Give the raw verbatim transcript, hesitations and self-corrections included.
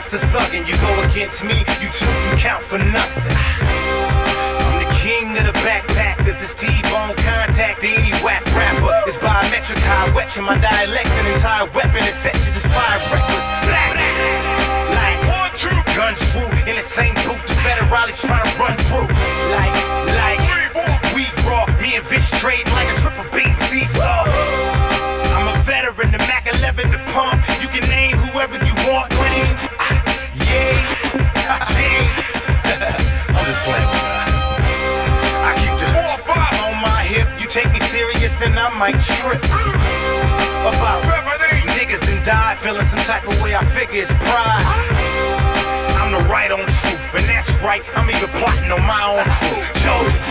just a thug and you go against me, you two can count for nothing. I'm the king of the backpackers, it's T-bone contact to any whack rapper. It's biometric, how I wet you, my dialect's an entire weapon, it's set to just fire reckless. Black, like, guns through in the same booth, the federales trying to run through. Like, like, we raw, me and Vish trade like a triple beam seesaw. I'm a veteran, the Mac eleven, the pump, you can name whoever you want, Queen. Yeah, I'm just playing. I keep the four five on my hip. You take me serious, then I might trip. About seven, eight niggas and die, feeling some type of way. I figure it's pride. I'm the right on truth, and that's right. I'm even plotting on my own crew. Joe.